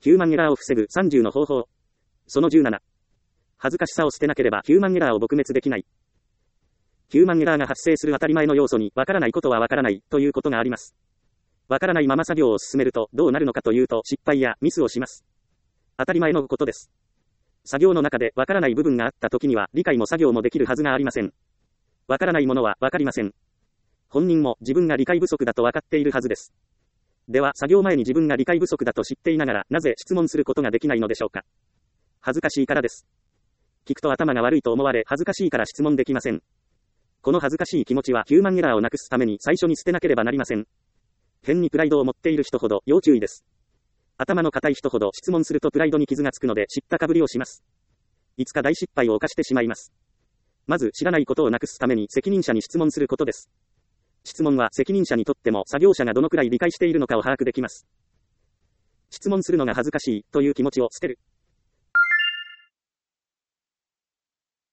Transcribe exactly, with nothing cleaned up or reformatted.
ヒューマンエラーを防ぐさんじゅうの方法。そのじゅうなな。恥ずかしさを捨てなければヒューマンエラーを撲滅できない。ヒューマンエラーが発生する当たり前の要素に、わからないことはわからないということがあります。わからないまま作業を進めるとどうなるのかというと、失敗やミスをします。当たり前のことです。作業の中でわからない部分があった時には、理解も作業もできるはずがありません。わからないものはわかりません。本人も自分が理解不足だとわかっているはずです。では、作業前に自分が理解不足だと知っていながら、なぜ質問することができないのでしょうか。恥ずかしいからです。聞くと頭が悪いと思われ、恥ずかしいから質問できません。この恥ずかしい気持ちはヒューマンエラーをなくすために最初に捨てなければなりません。変にプライドを持っている人ほど要注意です。頭の固い人ほど質問するとプライドに傷がつくので知ったかぶりをします。いつか大失敗を犯してしまいます。まず知らないことをなくすために責任者に質問することです。質問は責任者にとっても作業者がどのくらい理解しているのかを把握できます。質問するのが恥ずかしいという気持ちを捨てる。